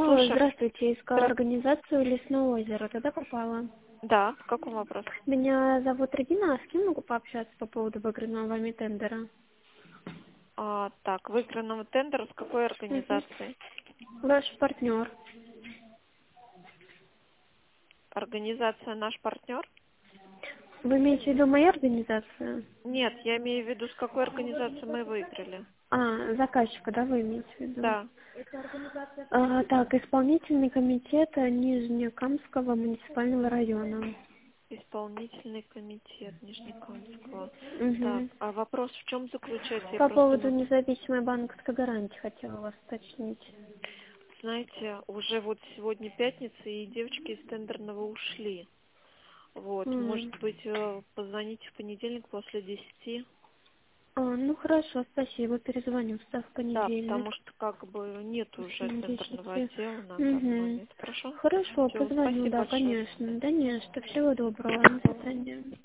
Алло, Слушаем. здравствуйте, искала организацию Лесное озеро, туда попала. Да, по какому вопросу? Меня зовут Регина, а с кем могу пообщаться по поводу выигранного вами тендера? Так, выигранного тендера с какой Мгм. организацией? Ваш партнер. Организация «Наш партнер»? Вы имеете в виду мою организацию? Нет, я имею в виду, с какой организацией мы выиграли. Заказчика, да, вы имеете в виду? Да. Так, исполнительный комитет Нижнекамского муниципального района. Исполнительный комитет Нижнекамского. Так, Угу. а вопрос в чем заключается? Я По просто поводу вот, независимой банковской гарантии хотела вас уточнить. знаете, уже вот сегодня пятница, и девочки из тендерного ушли. Вот, может М. быть, позвоните в понедельник после 10. Ну хорошо, спасибо, перезвоню в Да, понедельник. потому что как бы нет уже После тендерного 10. отдела на данный Угу. момент. Хорошо? Хорошо, Все, позвоню, спасибо да, большое. До конечно. свидания. Да не, что всего доброго, до свидания.